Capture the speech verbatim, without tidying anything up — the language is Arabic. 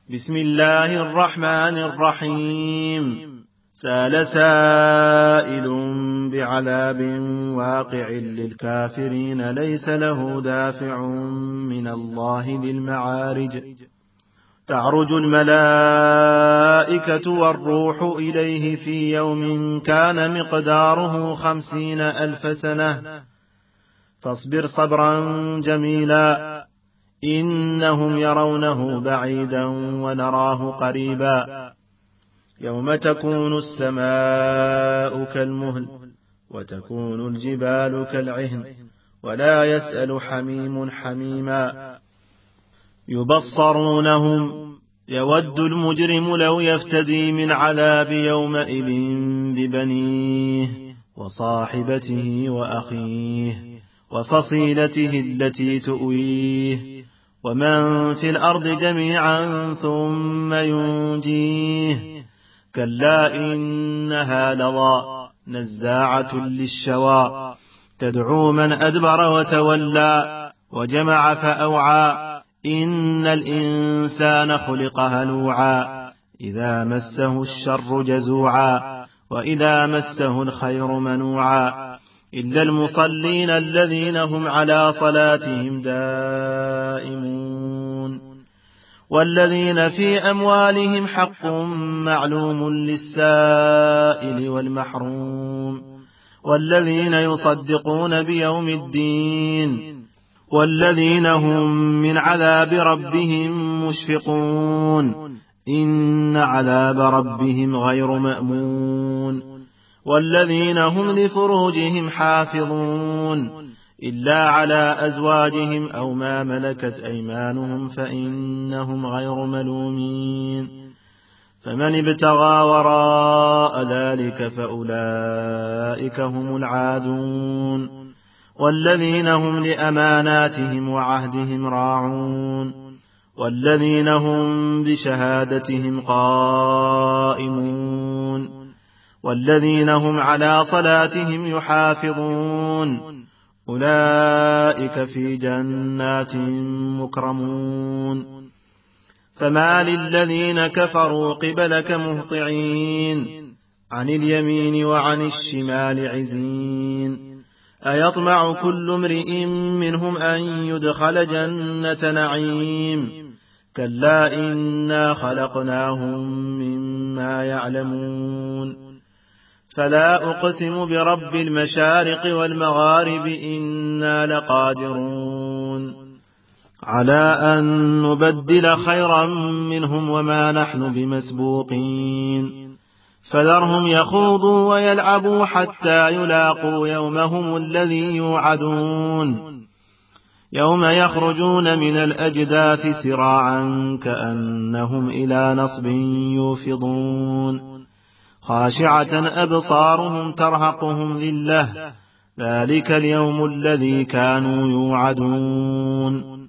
بسم الله الرحمن الرحيم. سأل سائل بعذاب واقع للكافرين ليس له دافع من الله ذي المعارج. تعرج الملائكة والروح إليه في يوم كان مقداره خمسين ألف سنة فاصبر صبرا جميلا إنهم يرونه بعيدا ونراه قريبا. يوم تكون السماء كالمهل وتكون الجبال كالعهن ولا يسأل حميم حميما. يبصرونهم يود المجرم لو يفتدي من عذاب يومئذ ببنيه وصاحبته وأخيه وفصيلته التي تؤويه ومن في الأرض جميعا ثم ينجيه. كلا إنها لظى نزاعة للشوى تدعو من أدبر وتولى وجمع فأوعى. إن الإنسان خلق هلوعا إذا مسه الشر جزوعا وإذا مسه الخير منوعا إلا المصلين الذين هم على صلاتهم دائمون والذين في أموالهم حق معلوم للسائل والمحروم والذين يصدقون بيوم الدين والذين هم من عذاب ربهم مشفقون. إن عذاب ربهم غير مأمون. والذين هم لفروجهم حافظون إلا على أزواجهم أو ما ملكت أيمانهم فإنهم غير ملومين. فمن ابتغى وراء ذلك فأولئك هم العادون. والذين هم لأماناتهم وعهدهم راعون والذين هم بشهادتهم قائمون والذين هم على صلاتهم يحافظون أولئك في جنات مكرمون. فما للذين كفروا قبلك مهطعين عن اليمين وعن الشمال عزين. أيطمع كل امرئ منهم أن يدخل جنة نعيم. كلا إنا خلقناهم مما يعلمون. فلا أقسم برب المشارق والمغارب إنا لقادرون على أن نبدل خيرا منهم وما نحن بمسبوقين. فذرهم يخوضوا ويلعبوا حتى يلاقوا يومهم الذي يوعدون. يوم يخرجون من الأجداث سراعا كأنهم إلى نصب يوفضون خاشعة أبصارهم ترهقهم ذلة ذلك اليوم الذي كانوا يوعدون.